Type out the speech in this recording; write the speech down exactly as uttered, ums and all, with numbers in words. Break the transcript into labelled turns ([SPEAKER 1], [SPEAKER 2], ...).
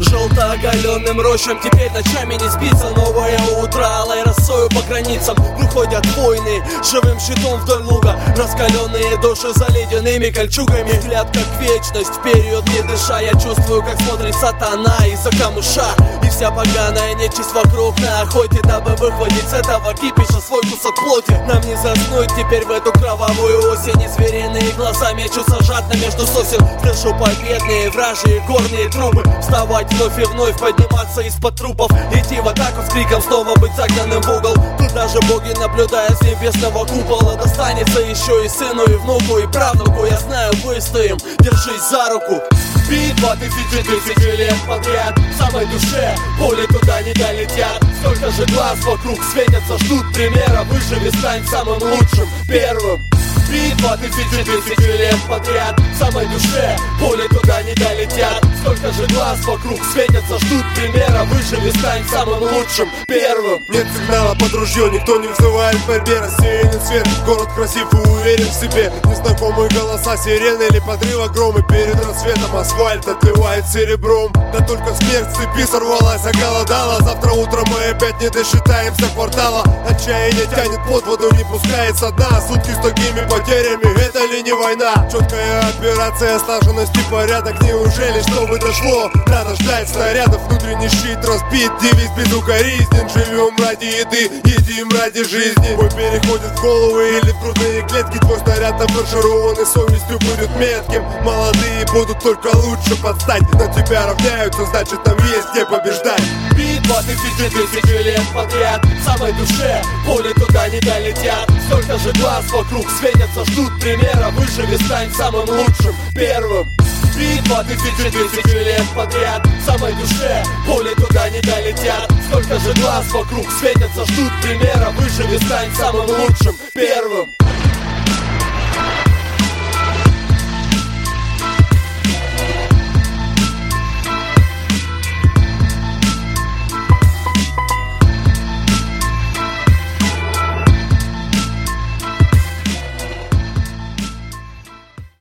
[SPEAKER 1] желто-оголенным рощам. Теперь ночами не спится, новое утро алой росою по границам выходят войны, живым щитом вдоль луга. Раскаленные души за ледяными кольчугами, взгляд как вечность, вперед не дыша. Я чувствую, как смотрит сатана из-за камыша, и вся поганая нечисть вокруг на охоте, дабы выхватить с этого кипиша свой кусок плоти. Нам не заснуть теперь в эту кровавую осень, и звериные глаза мечутся жадно между сосен. Слышу победные вражьи горные трубы, вставать вновь и вновь, подниматься из-под трупов, идти в атаку с криком, снова быть загнанным в угол. Тут даже боги, наблюдая с небесного купола, достанется еще и сыну, и внуку, и правнуку. Я знаю, выстоим, держись за руку. Битва тысячи тысячи лет подряд, в самой душе пули туда не долетят. Столько же глаз вокруг светятся, ждут примера. Выживи, стань самым лучшим, первым. Битва тысячи тысячи лет подряд, в самой душе пули туда не долетят. Столько же глаз вокруг светятся, ждут примера. Выживи, стань самым лучшим, первым.
[SPEAKER 2] Нет сигнала под ружье, никто не взывает к борьбе. Рассеянный свет, город красив и уверен в себе. Незнакомые голоса, сирены или подрыва громы. Перед рассветом асфальт отливает серебром. Да только смерть с цепи сорвалась, оголодала. Завтра утром мы опять не досчитаемся квартала. Отчаяние тянет под воду, не пускает со дна. Сутки с такими потерями, это ли не война? Четкая операция, слаженность и порядок. Неужели, чтобы дошло? Надо ждать снарядов, внутренний щит разбит. Девиз безукоризнен, живем ради еды, едим ради жизни. Бой переходит в головы или в грудные клетки. Твой снаряд нафаршированный совестью будет метким. Молодые будут только лучше подстать. На тебя равняются, значит нам есть где побеждать.
[SPEAKER 1] Битва тысячи тысячи лет подряд, в самой душе пули туда не долетят. Столько же глаз вокруг светятся, ждут примера. Выживи, стань самым лучшим, первым. Битва тысячи тысячи лет подряд, в самой душе пули туда не долетят. Столько же глаз вокруг светятся, ждут примера. Выживи, стань самым лучшим, первым.